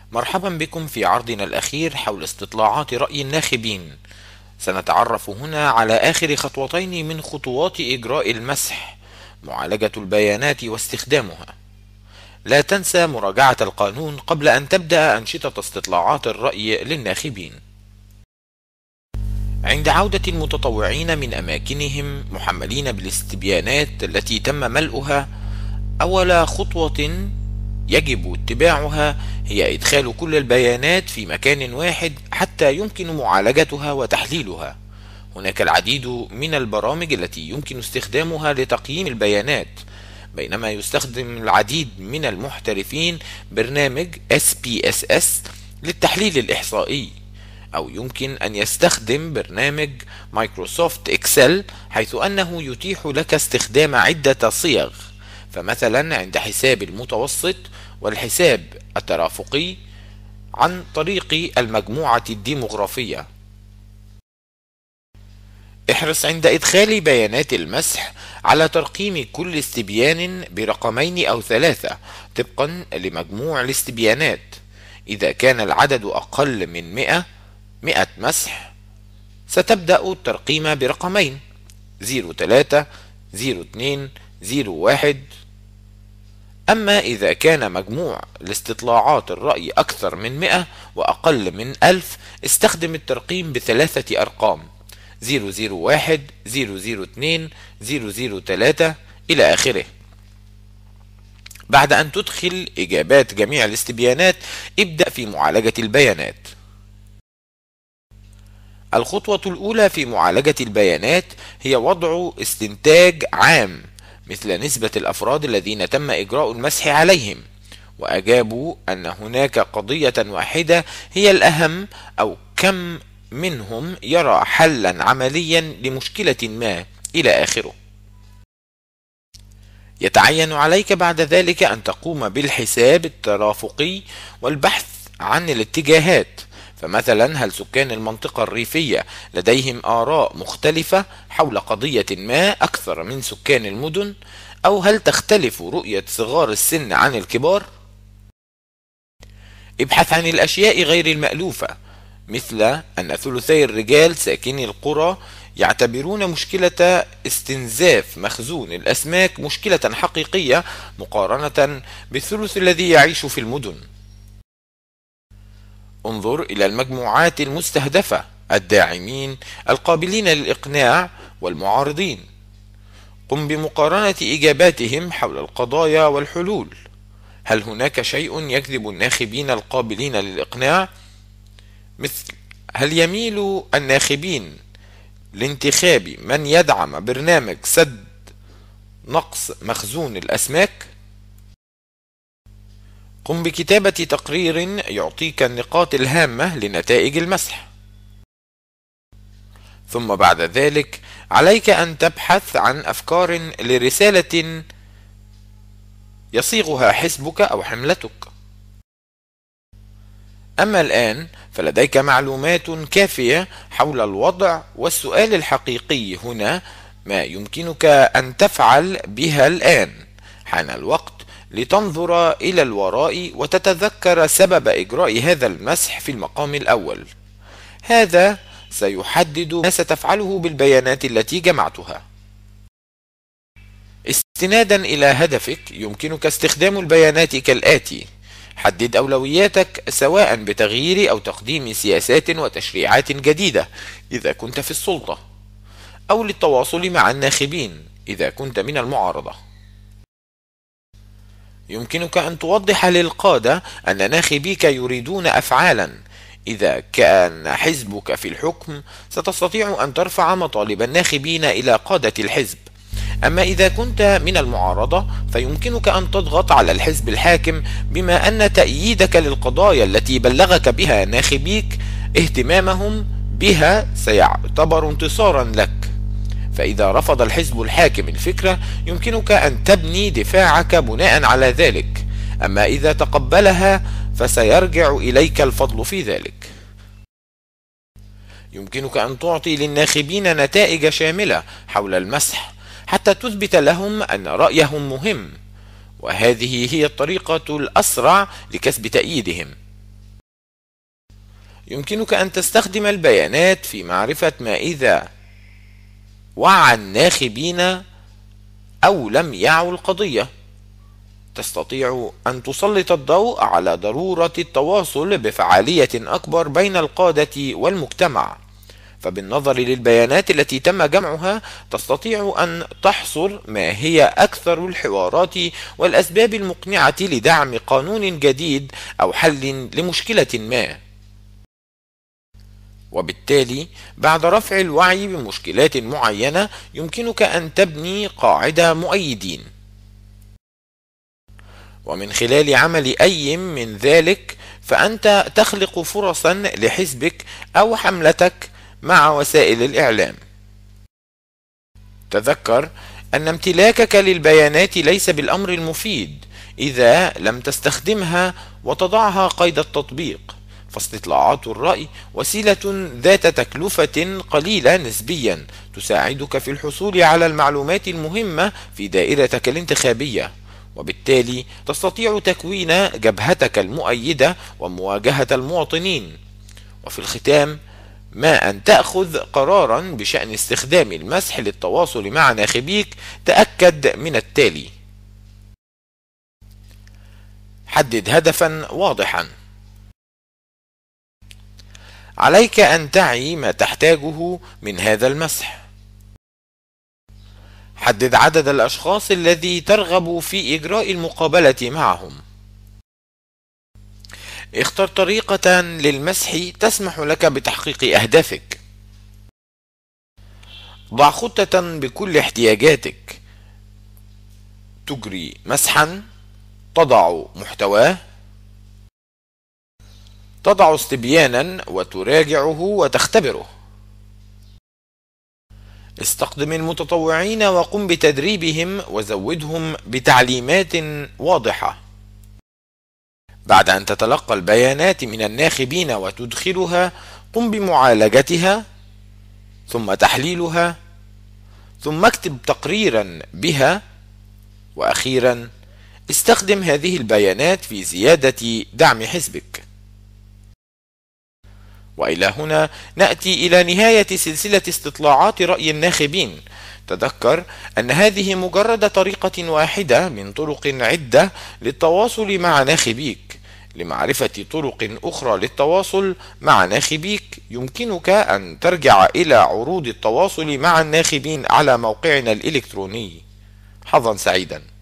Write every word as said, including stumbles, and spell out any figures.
مرحبا بكم في عرضنا الأخير حول استطلاعات رأي الناخبين. سنتعرف هنا على آخر خطوتين من خطوات إجراء المسح: معالجة البيانات واستخدامها. لا تنسى مراجعة القانون قبل أن تبدأ أنشطة استطلاعات الرأي للناخبين. عند عودة المتطوعين من أماكنهم محملين بالاستبيانات التي تم ملؤها، أول خطوة يجب اتباعها هي إدخال كل البيانات في مكان واحد حتى يمكن معالجتها وتحليلها. هناك العديد من البرامج التي يمكن استخدامها لتقييم البيانات، بينما يستخدم العديد من المحترفين برنامج إس بي إس إس للتحليل الإحصائي، أو يمكن أن يستخدم برنامج مايكروسوفت إكسل، حيث أنه يتيح لك استخدام عدة صيغ، فمثلا عند حساب المتوسط والحساب الترافقي عن طريق المجموعة الديموغرافية. احرص عند إدخال بيانات المسح على ترقيم كل استبيان برقمين أو ثلاثة طبقا لمجموع الاستبيانات. إذا كان العدد أقل من مئة مئة مسح، ستبدأ الترقيم برقمين صفر ثلاثة صفر اثنين صفر واحد. أما إذا كان مجموع الاستطلاعات الرأي أكثر من مئة وأقل من ألف، استخدم الترقيم بثلاثة أرقام صفر صفر واحد صفر صفر اثنين صفر صفر ثلاثة إلى آخره. بعد أن تدخل إجابات جميع الاستبيانات، ابدأ في معالجة البيانات. الخطوة الأولى في معالجة البيانات هي وضع استنتاج عام مثل نسبة الأفراد الذين تم إجراء المسح عليهم، وأجابوا أن هناك قضية واحدة هي الأهم، أو كم منهم يرى حلا عمليا لمشكلة ما إلى آخره. يتعين عليك بعد ذلك أن تقوم بالحساب الترافقي والبحث عن الاتجاهات، فمثلا هل سكان المنطقة الريفية لديهم آراء مختلفة حول قضية ما أكثر من سكان المدن، أو هل تختلف رؤية صغار السن عن الكبار؟ ابحث عن الأشياء غير المألوفة، مثل أن ثلثي الرجال ساكني القرى يعتبرون مشكلة استنزاف مخزون الأسماك مشكلة حقيقية مقارنة بالثلث الذي يعيش في المدن. انظر إلى المجموعات المستهدفة: الداعمين، القابلين للإقناع، والمعارضين. قم بمقارنة إجاباتهم حول القضايا والحلول. هل هناك شيء يجذب الناخبين القابلين للإقناع؟ مثل هل يميل الناخبين لانتخاب من يدعم برنامج سد نقص مخزون الأسماك؟ قم بكتابة تقرير يعطيك النقاط الهامة لنتائج المسح. ثم بعد ذلك عليك أن تبحث عن أفكار لرسالة يصيغها حزبك أو حملتك. أما الآن فلديك معلومات كافية حول الوضع، والسؤال الحقيقي هنا: ما يمكنك أن تفعل بها الآن؟ حان الوقت لتنظر إلى الوراء وتتذكر سبب إجراء هذا المسح في المقام الأول. هذا سيحدد ما ستفعله بالبيانات التي جمعتها. استنادا إلى هدفك، يمكنك استخدام البيانات كالآتي: حدد أولوياتك، سواء بتغيير أو تقديم سياسات وتشريعات جديدة إذا كنت في السلطة، أو للتواصل مع الناخبين إذا كنت من المعارضة. يمكنك أن توضح للقادة أن ناخبيك يريدون أفعالا. إذا كان حزبك في الحكم، ستستطيع أن ترفع مطالب الناخبين إلى قادة الحزب. أما إذا كنت من المعارضة، فيمكنك أن تضغط على الحزب الحاكم، بما أن تأييدك للقضايا التي بلغك بها ناخبيك اهتمامهم بها سيعتبر انتصارا لك. فإذا رفض الحزب الحاكم الفكرة، يمكنك أن تبني دفاعك بناء على ذلك. أما إذا تقبلها، فسيرجع إليك الفضل في ذلك. يمكنك أن تعطي للناخبين نتائج شاملة حول المسح حتى تثبت لهم أن رأيهم مهم، وهذه هي الطريقة الأسرع لكسب تأييدهم. يمكنك أن تستخدم البيانات في معرفة ما إذا وعى الناخبين أو لم يعوا القضية. تستطيع أن تسلط الضوء على ضرورة التواصل بفعالية أكبر بين القادة والمجتمع، فبالنظر للبيانات التي تم جمعها تستطيع أن تحصر ما هي أكثر الحوارات والأسباب المقنعة لدعم قانون جديد أو حل لمشكلة ما. وبالتالي بعد رفع الوعي بمشكلات معينة يمكنك أن تبني قاعدة مؤيدين، ومن خلال عمل أي من ذلك فأنت تخلق فرصا لحزبك أو حملتك مع وسائل الإعلام. تذكر أن امتلاكك للبيانات ليس بالأمر المفيد إذا لم تستخدمها وتضعها قيد التطبيق، فاستطلاعات الرأي وسيلة ذات تكلفة قليلة نسبيا تساعدك في الحصول على المعلومات المهمة في دائرتك الانتخابية، وبالتالي تستطيع تكوين جبهتك المؤيدة ومواجهة المواطنين. وفي الختام، ما أن تأخذ قرارا بشأن استخدام المسح للتواصل مع ناخبيك، تأكد من التالي: حدد هدفا واضحا. عليك أن تعي ما تحتاجه من هذا المسح. حدد عدد الأشخاص الذي ترغب في إجراء المقابلة معهم. اختر طريقة للمسح تسمح لك بتحقيق أهدافك. ضع خطة بكل احتياجاتك. تجري مسحا، تضع محتواه، تضع استبيانا وتراجعه وتختبره. استخدم المتطوعين وقم بتدريبهم وزودهم بتعليمات واضحة. بعد أن تتلقى البيانات من الناخبين وتدخلها، قم بمعالجتها ثم تحليلها، ثم اكتب تقريرا بها، وأخيرا استخدم هذه البيانات في زيادة دعم حزبك. وإلى هنا نأتي إلى نهاية سلسلة استطلاعات رأي الناخبين. تذكر أن هذه مجرد طريقة واحدة من طرق عدة للتواصل مع ناخبيك. لمعرفة طرق أخرى للتواصل مع ناخبيك يمكنك أن ترجع إلى عروض التواصل مع الناخبين على موقعنا الإلكتروني. حظا سعيدا.